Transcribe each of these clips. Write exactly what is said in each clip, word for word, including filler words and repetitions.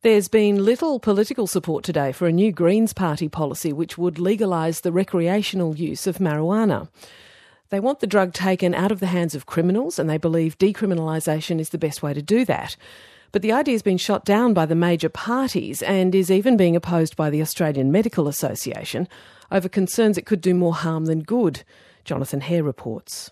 There's been little political support today for a new Greens Party policy which would legalise the recreational use of marijuana. They want the drug taken out of the hands of criminals, and they believe decriminalisation is the best way to do that. But the idea has been shot down by the major parties and is even being opposed by the Australian Medical Association over concerns it could do more harm than good. Jonathan Hare reports.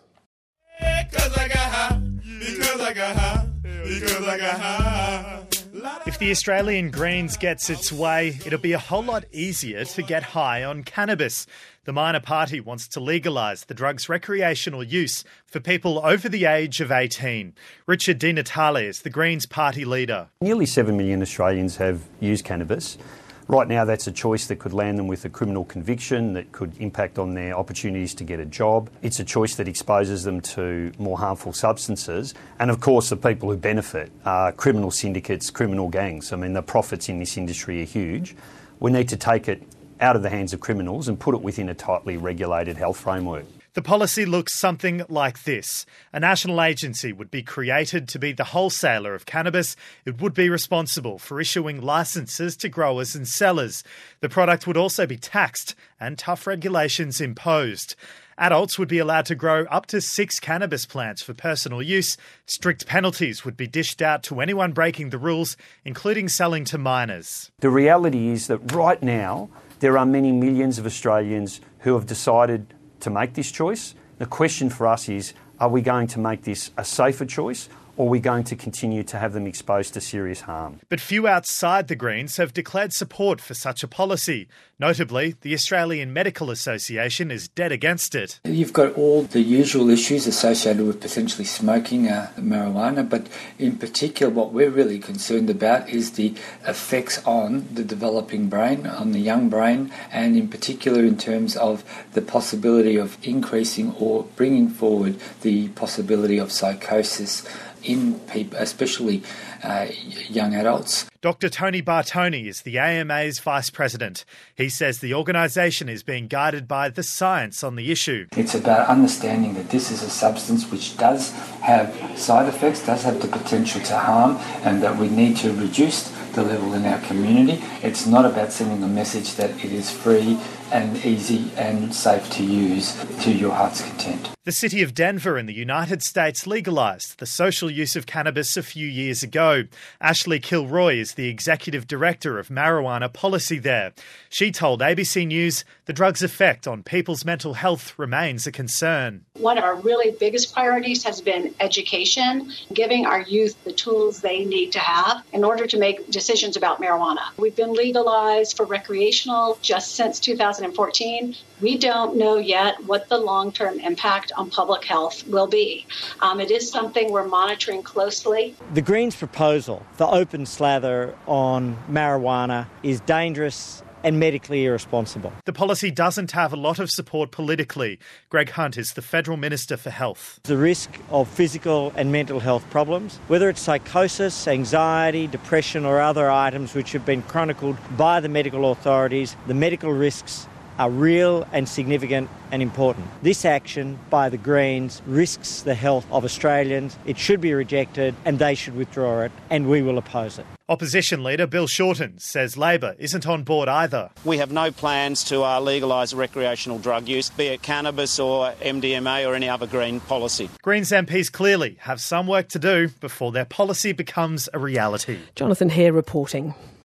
If the Australian Greens gets its way, it'll be a whole lot easier to get high on cannabis. The minor party wants to legalise the drug's recreational use for people over the age of eighteen. Richard Di Natale is the Greens party leader. Nearly seven million Australians have used cannabis. Right now, that's a choice that could land them with a criminal conviction, that could impact on their opportunities to get a job. It's a choice that exposes them to more harmful substances. And of course, the people who benefit are criminal syndicates, criminal gangs. I mean, the profits in this industry are huge. We need to take it out of the hands of criminals and put it within a tightly regulated health framework. The policy looks something like this. A national agency would be created to be the wholesaler of cannabis. It would be responsible for issuing licences to growers and sellers. The product would also be taxed and tough regulations imposed. Adults would be allowed to grow up to six cannabis plants for personal use. Strict penalties would be dished out to anyone breaking the rules, including selling to minors. The reality is that right now there are many millions of Australians who have decided to make this choice. The question for us is, are we going to make this a safer choice, or are we going to continue to have them exposed to serious harm? But few outside the Greens have declared support for such a policy. Notably, the Australian Medical Association is dead against it. You've got all the usual issues associated with potentially smoking uh, marijuana, but in particular what we're really concerned about is the effects on the developing brain, on the young brain, and in particular in terms of the possibility of increasing or bringing forward the possibility of psychosis in people, especially uh, young adults. Doctor Tony Bartoni is the A M A's Vice President. He says the organisation is being guided by the science on the issue. It's about understanding that this is a substance which does have side effects, does have the potential to harm, and that we need to reduce the level in our community. It's not about sending a message that it is free and easy and safe to use to your heart's content. The city of Denver in the United States legalised the social use of cannabis a few years ago. Ashley Kilroy is the executive director of marijuana policy there. She told A B C News the drug's effect on people's mental health remains a concern. One of our really biggest priorities has been education, giving our youth the tools they need to have in order to make decisions about marijuana. We've been legalized for recreational just since two thousand fourteen. We don't know yet what the long-term impact on public health will be. Um, it is something we're monitoring closely. The Greens' proposal, the open slather on marijuana, is dangerous and medically irresponsible. The policy doesn't have a lot of support politically. Greg Hunt is the Federal Minister for Health. The risk of physical and mental health problems, whether it's psychosis, anxiety, depression or other items which have been chronicled by the medical authorities, the medical risks are real and significant and important. This action by the Greens risks the health of Australians. It should be rejected and they should withdraw it, and we will oppose it. Opposition leader Bill Shorten says Labor isn't on board either. We have no plans to uh, legalise recreational drug use, be it cannabis or M D M A or any other Green policy. Greens M Ps clearly have some work to do before their policy becomes a reality. Jonathan Hare reporting.